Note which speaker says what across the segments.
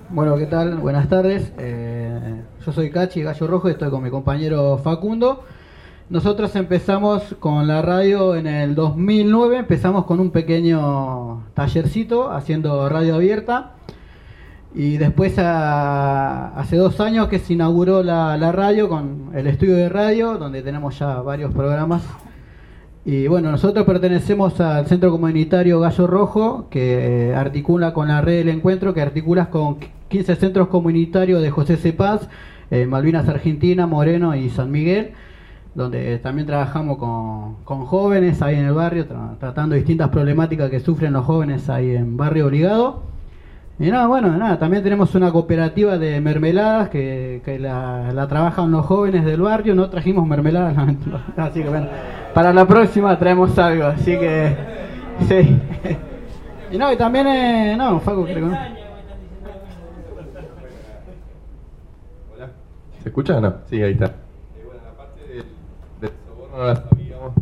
Speaker 1: Bueno, ¿qué tal? Buenas tardes. Yo soy Cachi Gallo Rojo y estoy con mi compañero Facundo. Nosotros empezamos con la radio en el 2009, empezamos con un pequeño tallercito haciendo radio abierta y después hace 2 años que se inauguró la radio con el estudio de radio donde tenemos ya varios programas. Y bueno, nosotros pertenecemos al Centro Comunitario Gallo Rojo, que articula con la red del encuentro, que articula con 15 centros comunitarios de José C. Paz, Malvinas Argentina, Moreno y San Miguel, donde también trabajamos con jóvenes ahí en el barrio, tratando distintas problemáticas que sufren los jóvenes ahí en Barrio Obligado. Y nada, bueno, nada, también tenemos una cooperativa de mermeladas que la trabajan los jóvenes del barrio. No trajimos mermeladas, así que bueno, para la próxima traemos algo, así que sí. Y no, y también, no, Facu, creo, ¿no?
Speaker 2: Hola. ¿Se escucha o no? Sí, ahí está. Bueno, la parte del soborno no la sabíamos.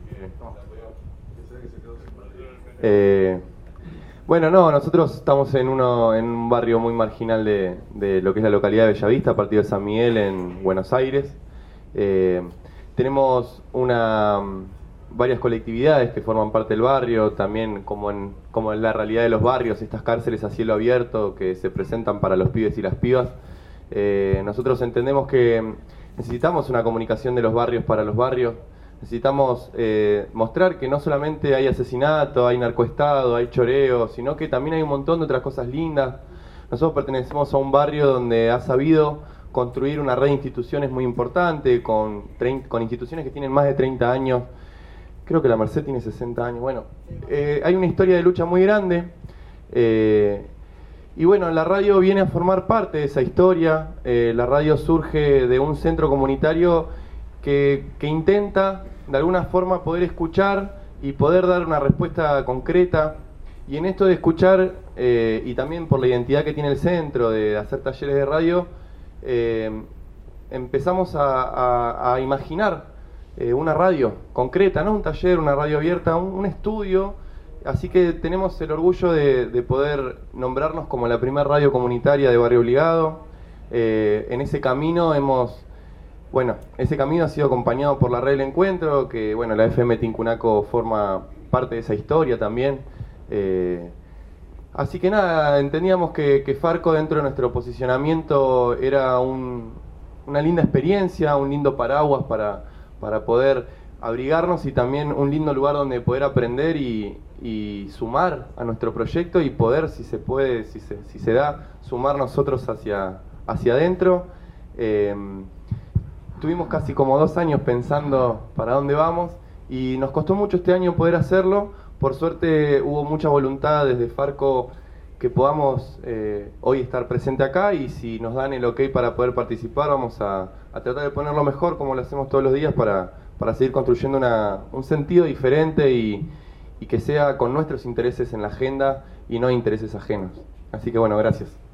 Speaker 2: Bueno, no, nosotros estamos en un barrio muy marginal de lo que es la localidad de Bellavista, a partir de San Miguel, en Buenos Aires. Tenemos varias colectividades que forman parte del barrio, también como en la realidad de los barrios, estas cárceles a cielo abierto que se presentan para los pibes y las pibas. Nosotros entendemos que necesitamos una comunicación de los barrios para los barrios. Necesitamos mostrar que no solamente hay asesinato, hay narcoestado, hay choreo, sino que también hay un montón de otras cosas lindas. Nosotros pertenecemos a un barrio donde ha sabido construir una red de instituciones muy importante, con instituciones que tienen más de 30 años. Creo que la Merced tiene 60 años. Bueno, hay una historia de lucha muy grande. Y bueno, la radio viene a formar parte de esa historia. La radio surge de un centro comunitario que intenta de alguna forma poder escuchar y poder dar una respuesta concreta. Y en esto de escuchar, y también por la identidad que tiene el centro de hacer talleres de radio, empezamos a imaginar una radio concreta, no un taller, una radio abierta, un estudio. Así que tenemos el orgullo de poder nombrarnos como la primera radio comunitaria de Barrio Obligado. En ese camino ese camino ha sido acompañado por la red del encuentro, que bueno, la FM Tincunaco forma parte de esa historia también. Así que nada, entendíamos que Farco dentro de nuestro posicionamiento era una linda experiencia, un lindo paraguas para poder abrigarnos y también un lindo lugar donde poder aprender y sumar a nuestro proyecto y poder, si se puede, si se da, sumar nosotros hacia adentro. Tuvimos casi como 2 años pensando para dónde vamos y nos costó mucho este año poder hacerlo. Por suerte hubo mucha voluntad desde Farco que podamos hoy estar presente acá, y si nos dan el ok para poder participar, vamos a tratar de ponerlo mejor como lo hacemos todos los días para seguir construyendo un sentido diferente y que sea con nuestros intereses en la agenda y no intereses ajenos. Así que bueno, gracias.